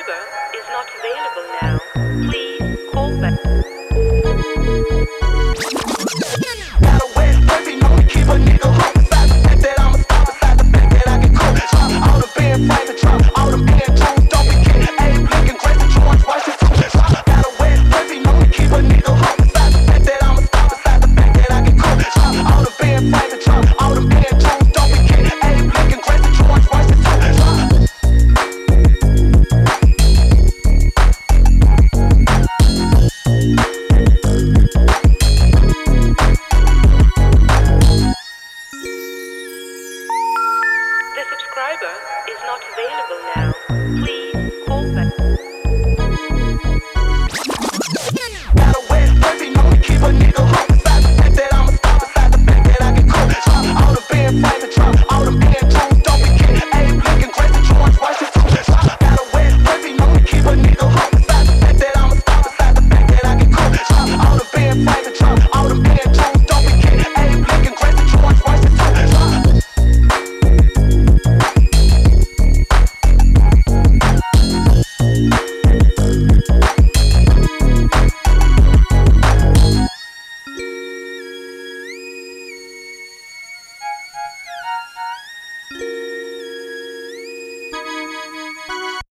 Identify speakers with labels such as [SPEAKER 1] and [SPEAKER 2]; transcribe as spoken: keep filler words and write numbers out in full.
[SPEAKER 1] subscriber is not available now. Please call back.
[SPEAKER 2] Got a wet baby, know me keep a nigga home. Beside the fact that I'm a star, beside the fact that I get cool. Drop all the band fights and drop all the band tunes. Don't be kidding, Abe Lincoln, Grace and George Washington. Drop, got a wet baby, know me keep a nigga home. Beside the fact that I'm a star, beside the fact that I get cool. Drop all the band fights and drop all the band tunes. Don't be kidding, Abe Lincoln, Grace and George Washington. Drop.
[SPEAKER 1] The subscriber is not available now. Please